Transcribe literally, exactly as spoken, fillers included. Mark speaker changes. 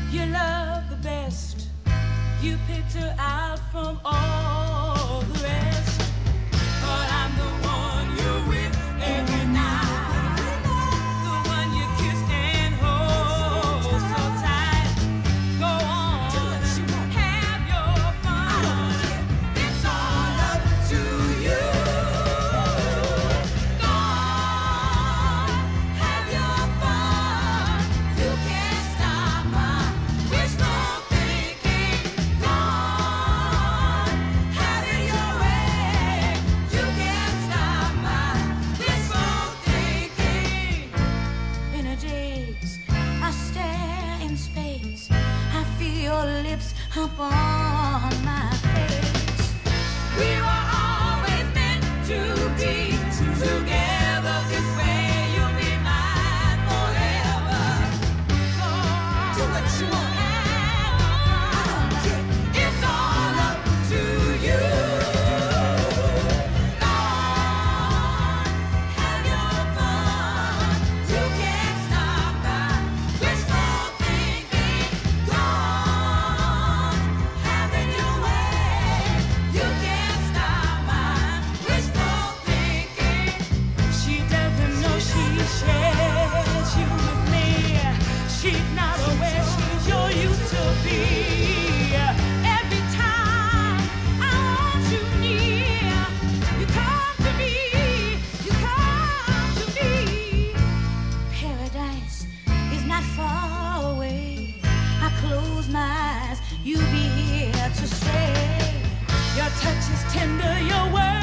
Speaker 1: You love the best. You picked her out from all the rest. But I'm the one you're with every night. The one you kiss and hold so tight. Go on, have your fun. It's all up to you. Go on, have your fun. You can't stop my wishful thinking. Go on, have it your way. You can't stop my wishful thinking. In a daze, I stare in space. I feel your lips upon my face. We were always meant to be together this way. You'll be mine forever. Go on, do what you want. It's all up to you. Go on, have your fun. You can't stop my wishful thinking. Go on, have it your way. You can't stop my wishful thinking. She doesn't know she shares you with me. She's not aware she's your used to be. Every time I want you near, you come to me, you come to me. Paradise is not far away. I close my eyes, you be here to stay. Your touch is tender, your word